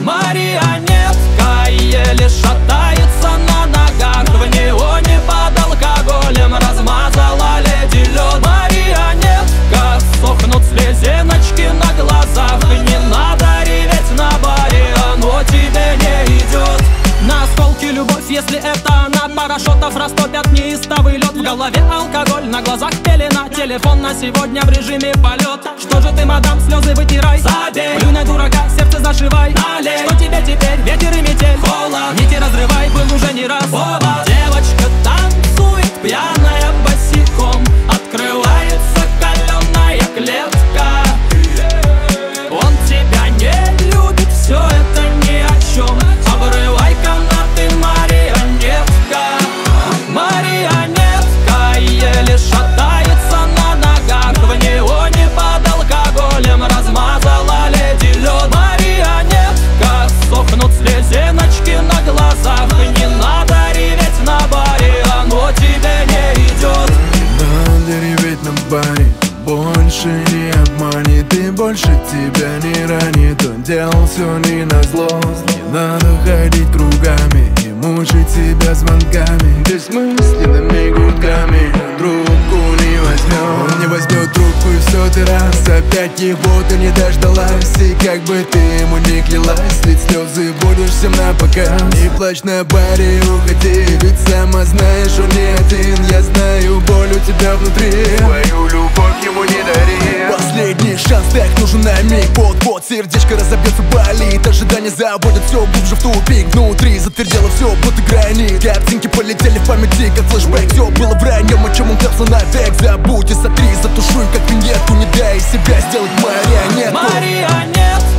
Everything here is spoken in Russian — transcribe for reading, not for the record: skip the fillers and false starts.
Марионетка еле шатается на ногах, в неоне под алкоголем размазала леди лед. Марионетка, сохнут слезиночки на глазах, не надо реветь на баре, оно тебе не идет. На осколки любовь, если это она, парашютов растопят неистовый лед. В голове алкоголь, на глазах пелена, телефон на сегодня в режиме полет. Что же ты, мадам, слезы вытирай, забей, плюнь на дурака, сердце зашивай, налей. Что тебе теперь, ветер и метель, холод, нити разрывай, был уже не раз повод. Девочка танцует, пьяная босиком, открывается каленая клетка. Он тебя не любит, все это ни о чем, обрывай канаты, марионетка. Марионетка еле шатается на ногах, в неоне под алкоголем размазала леди лед. Марионетка, сохнут слезиночки на глазах, не надо реветь на баре, оно тебе не идет. Не надо реветь на баре, больше не обманет и больше тебя не ранит. Он делал все не назло, не надо ходить кругами и мучить себя звонками, бессмысленными гудками. Трубку не возьмет, он не возьмет трубку, и все ты раз опять его ты не дождалась. И как бы ты ему не клялась, лить слезы будешь всем напоказ. Не плачь на баре, уходи, ведь сама знаешь, он не один. Я знаю боль у тебя внутри, твою любовь ему не дари. Последний шанс, так нужен на миг, вот-вот сердечко разобьется, болит. Ожидание заводит все глубже в тупик, внутри затвердело все, будто гранит. Картинки полетели в памяти, как флешбэк, все было враньем, о чем он клялся навек. Забудь и сотри, затушуй, как виньетку, не дай себя сделать марионетку. Марионетка